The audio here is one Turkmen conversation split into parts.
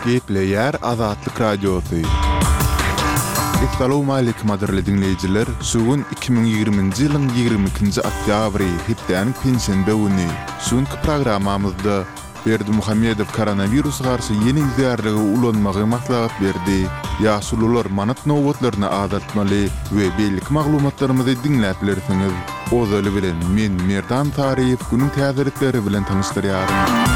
Gepleyer Azatlyk Radiosu. Assalamu alaykum adirli dinleyijiler. Sugun 2020-nji ýylyň 22-nji oktýabry, hepden pensiýe güni. Şuňky programmamyzda Berdimuhammedow koronavirus garşy ýeni zärligi ulanmagy maslahat berdi. Ýaşulular manat nowatlaryny adatmaly we bellik maglumatlarymyzy dinläp bilersiňiz. Ozaly bilen men Merdan Taryýew günüň täzelikleri bilen tanışdyrýarym.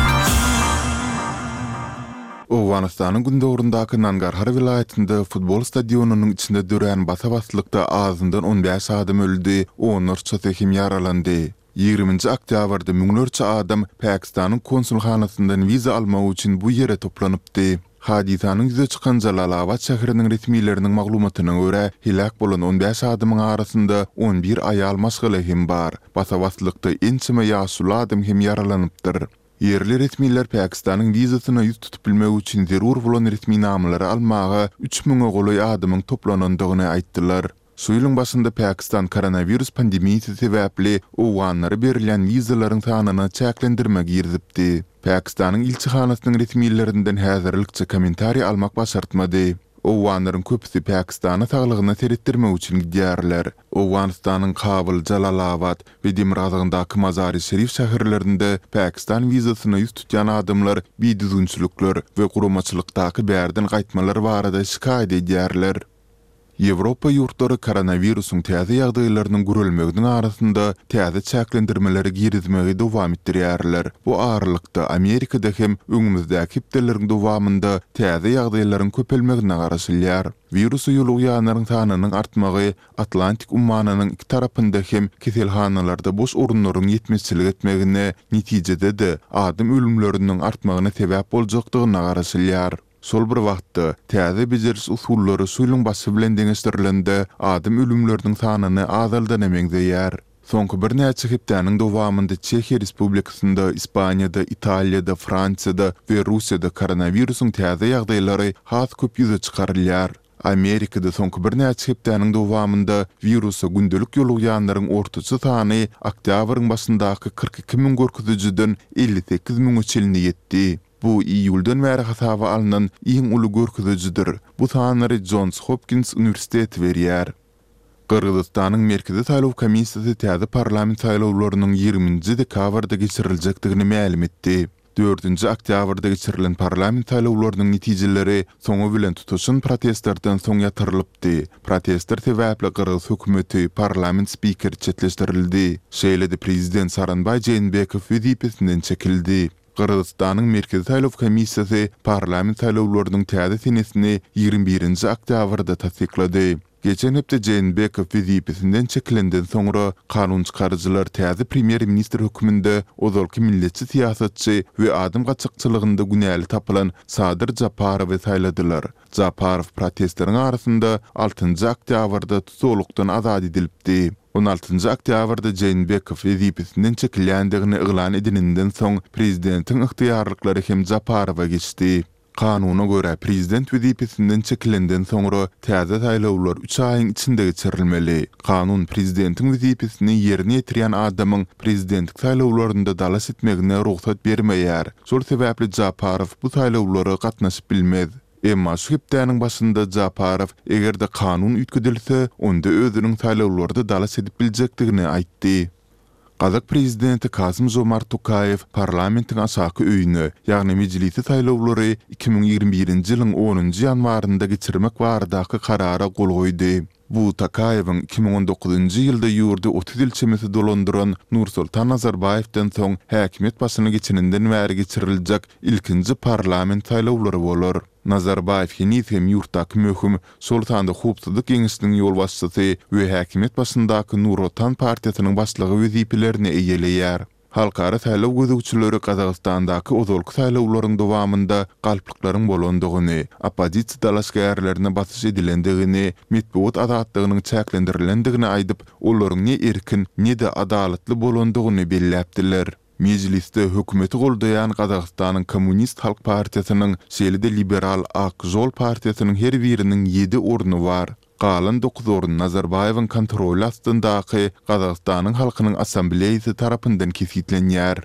Owganystanyň gündogrundaky Nangarhar vilayetinde futbol stadionunyň içinde dören basabastlykda azyndan 15 adam öldü, onlarça hem yaralandy. 20-nji oktýabrda müňlerçe adam Pakistanyň konsulxanasyndan wiza almak üçin bu ýere toplanypdy. Hadisanyň ýüze çykan Jalalabad şäheriniň resmiýetleriniň maglumatyna görä, hilak bolan 15 adamyň arasynda 11 aýal maşgaly hem bar. Basabastlykda ençime ýaşuly adam hem yaralanypdyr. Yerli resmiýetler Pakistanyň wizasyna ýüz tutup bilmek üçin zerur bolan resmi namlary almaga 3000 goly adamyň toplanandygyny aýtdylar. Şu ýylyň başynda Pakistan koronavirus pandemiýasy sebäpli owganlary berilen wizalaryň sanyny çäklendirmek ýerdipdi. Pakistanyň ilçihanasynyň resmiýetlerinden häzirlikçe kommentariýa almak başartmady. Owganlaryň köpüsi Pakistana saglygyny seretdirmek üçin gidýärler. Owganystanyň Kabul, Jalalabad we Dimrazagyndaky Mazar-i Şerif şäherlerinde Pakistan wizasyna ýüz tutýan adamlar biýdüzünçülükler we gurumaçylykdaky bärden gaýtmalar barada şikaýet edýärler. Ýewropa ýurtlary koronawirusyň täze ýagdaýlarynyň görülmeginiň arasynda täze çäklendirmeleri girizmegi dowam etdirýärler. Bu aralykda Amerikada hem öňümüzdäki hepdeleriň dowamında täze ýagdaýlaryň köpelmegine garaşylýar. Virusy ýolugýanlaryň sanynyň artmagy Atlantik ummanynyň iki tarapynda hem keselhanalarda boş orunlaryň ýetmezçilik etmegine, netijede de adam ölümleriniň artmagyna sebäp boljakdygyna garaşylýar. Sol bir wagtda täze bejeris usullary suýlyň basy bilen deňeşdirilende adam ölümleriniň sanyny azaldan emegdeýär. Soňky bir näçe hepdeniň dowamında Çekiýa Respublikasynda, Ispaniýada, Italiýada, Fransiýada we Russiýada koronawirusyň täze ýagdaýlary has köp ýüze çykarylýar. Amerikada soňky bir näçe hepdeniň dowamında virusy gündelik ýolugýanlaryň ortaçy sany oktýabryň başyndaky 42.000 görkezijiden 58.000 çelini ýetdi. Bu iýuldan bäri hasaba alynan iň uly görkezijidir. Bu sanary Johns Hopkins Üniversiteti berýär. Kyrgyzstanyň Merkezi Saýlaw Komissiýasy täze parlament saýlawlarynyň 20-nji dekabrda geçiriljekdigini ma'lum etdi. 4-nji oktýabrda geçirilen parlament saýlawlarynyň netijeleri soňu bilen tutuşan protestlerden soň ýatyrylypdy. Protestler sebäpli Kyrgyz hökümeti parlament spikeri çetleşdirildi. Şeýlede prezident Saranbay Jeenbekow wezipesinden çekildi. Kyrgyzstanyň Merkezi Saýlaw Komissiýasy parlament saýlawlarynyň täze senesini 21-nji oktýabrda tasdiklady. Geçen hepde Jeenbekow wezipesinden çekilenden soňra kanun çykarjylar täze premier ministr höküminde ozalky milletçi siýasatçy we adam gaçykçylygynda günäli tapylan Sadyr Japarowy saýladylar. Japarow protestleriň arasynda 6-njy oktýabrda tutulukdan azad edilipdi. 16-njy oktýabrda Jeenbekow wezipesinden çekilýändigini eglan edilenden soň prezidentiň ygtyýarlyklary hem Japarowa geçdi. Kanuna göre prezident wezipesinden çekilenden soňra täze saýlawlar 3 aýyň içinde geçirilmeli. Kanun prezidentin wezipesini ýerine ýetirýän adamyň prezidentlik saýlawlarynda dalas etmegine ruhsat bermeýär. Şol sebäpli Japarow bu saýlawlara gatnaşyp bilmez. Emma şu hepdeniň başynda Japarow egerde kanun üýtgedilse, onda özüniň saýlawlarda dalas edip biljekdigini aýtdy. Kazak prezidenti Kasym-Jomart Tokayew parlamentiň aşaky öýüne, ýagny mejlisi saýlawlary 2021-nji ýylyň 10-njy ýanwarynda geçirmek baradaky karara gol goýdy. Bu Tokayewiň 2019-njy ýylda ýurda 30 ilçemesi dolandyran Nursultan Nazarbaýewden soň häkimet başyna geçeninden bäri geçiriljek ilkinji parlament saýlawlary bolar. Nazarbayew hem ýurtdaky möhüm Sultanda Hupsuzlyk Geňişliginiň ýolbaşçysy we häkimet başyndaky Nursultan partiýasynyň başlygy wezipelerini eýeleýär. Halkara saýlaw gözegçileri Kazakstandaky ozalky saýlawlaryň dowamında galplyklaryň bolandygyny, opozisiýa dalaşgärlerine basyş edilendigini, medeniýet azatlygynyň çäklendirilendigini aýdyp, olaryň ne erkin, ne de adalatly bolandygyny belläpdiler. Meclisde hökümeti goldayan Kazakstanyň Kommunist Halk Partiýasynyň, şeýle-de Liberal Ak Jol Partiýasynyň her biriniň 7 orny bar. Galan 9 orun Nazarbayewiň kontroly astyndaky Kazakstanyň halkynyň assambleýasy tarapyndan kesitlenýär.